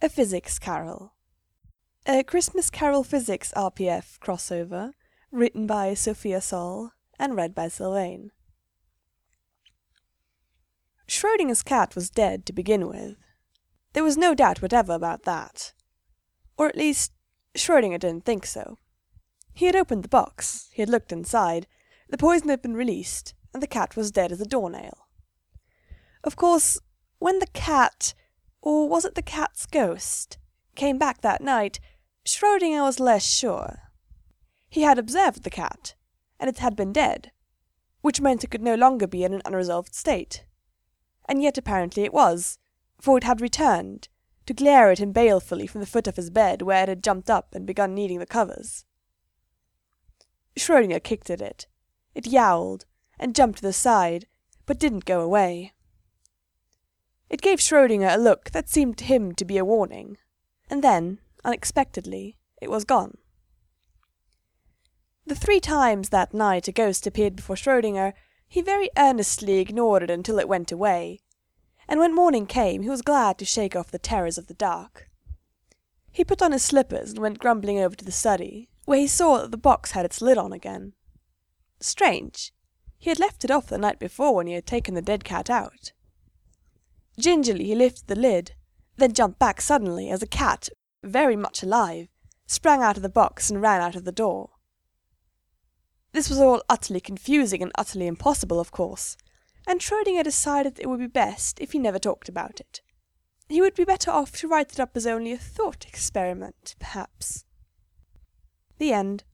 A Physics Carol. A Christmas Carol Physics RPF crossover, written by Sophia Sol and read by Sylvain. Schrodinger's cat was dead to begin with. There was no doubt whatever about that. Or at least, Schrödinger didn't think so. He had opened the box, he had looked inside, the poison had been released, and the cat was dead as a doornail. Of course, when the cat, or was it the cat's ghost, came back that night, Schrödinger was less sure. He had observed the cat, and it had been dead, which meant it could no longer be in an unresolved state. And yet apparently it was, for it had returned, to glare at him balefully from the foot of his bed where it had jumped up and begun kneading the covers. Schrödinger kicked at it. It yowled, and jumped to the side, but didn't go away. It gave Schrödinger a look that seemed to him to be a warning, and then, unexpectedly, it was gone. The 3 times that night a ghost appeared before Schrödinger, he very earnestly ignored it until it went away, and when morning came he was glad to shake off the terrors of the dark. He put on his slippers and went grumbling over to the study, where he saw that the box had its lid on again. Strange, he had left it off the night before when he had taken the dead cat out. Gingerly he lifted the lid, then jumped back suddenly as a cat, very much alive, sprang out of the box and ran out of the door. This was all utterly confusing and utterly impossible, of course, and Schrödinger decided it would be best if he never talked about it. He would be better off to write it up as only a thought experiment, perhaps. The end.